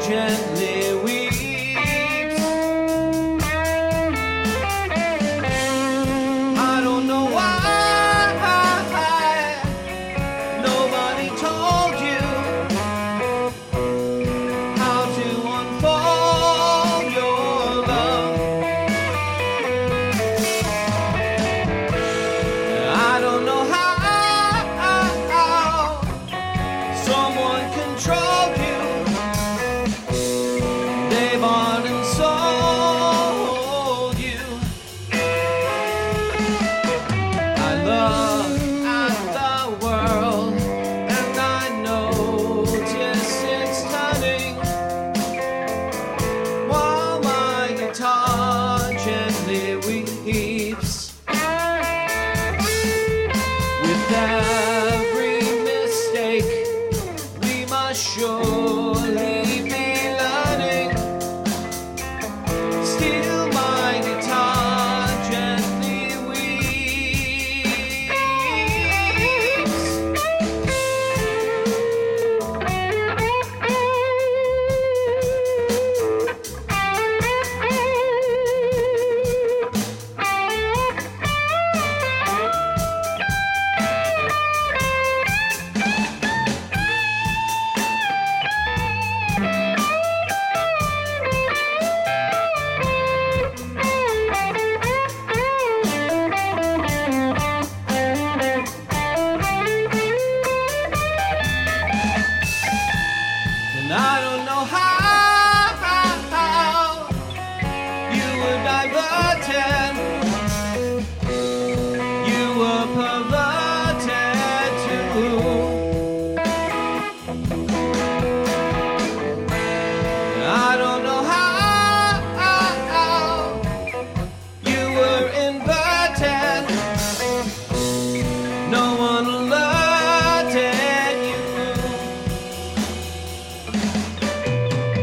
gently weeps. I don't know why nobody told you how to unfold your love. I don't know how someone controlled you. They bought and sold you. I love the world, and I notice it's turning while my guitar gently weeps. With every mistake, we must surely be learning. Still my guitar gently weeps. And I don't know how you were diverted. You were perverted too. I don't know how you were inverted. No one alerted you.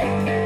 you.